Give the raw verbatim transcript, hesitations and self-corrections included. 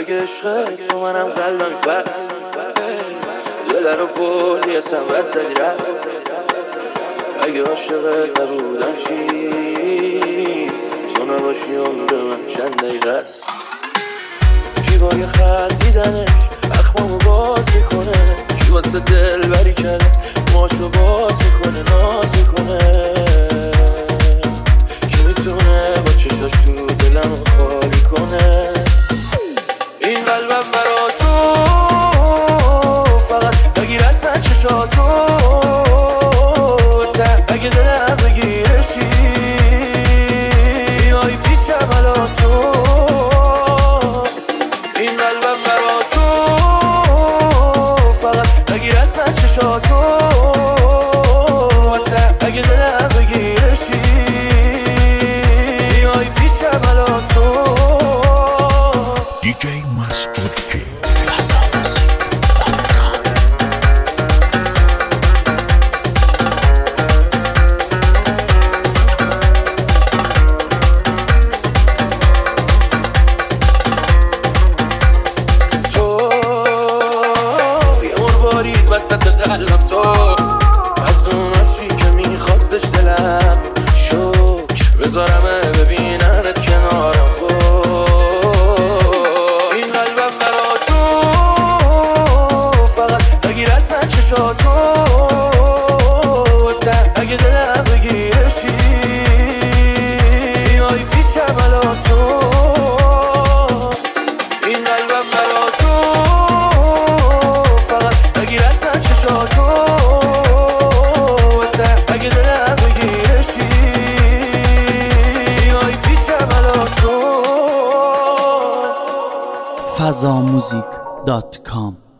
اگه عشقت تو منم قلبم بس دل رو بردی اصلا بد زدی رفت. اگه عاشقت نبودم چی تو نباشی عمر من چند دقیقه است. کی با یه خط دیدنش اخمامو باز میکنه، کی واسه دل بری کرده ماشو باز میکنه ناز میکنه، کی میتونه با چشاش تو دلمو خالی کنه. این قلبم برا تو فقط بگیر از من چشاتو، اگه دلم بگیره چی آی پیشم الان تو. این قلبم برا تو فقط بگیر از من چشاتو، اگه دلم بگیره چی آی پیشم الان تو. دی جی مسعود کی وسط قلبم تو از اون عشقی که میخواستش دلم شکر بذارمه ببیننت کنارم خود. این قلبم برا تو فقط بگیر از من چشاتو، اگه دلم بگیره چی آی پیشم الان تو. این قلبم برا تو فقط بگیر از من چشاتو، اگه دلم بگیره چی آی پیشم الان تو. فضا موزیک دات کام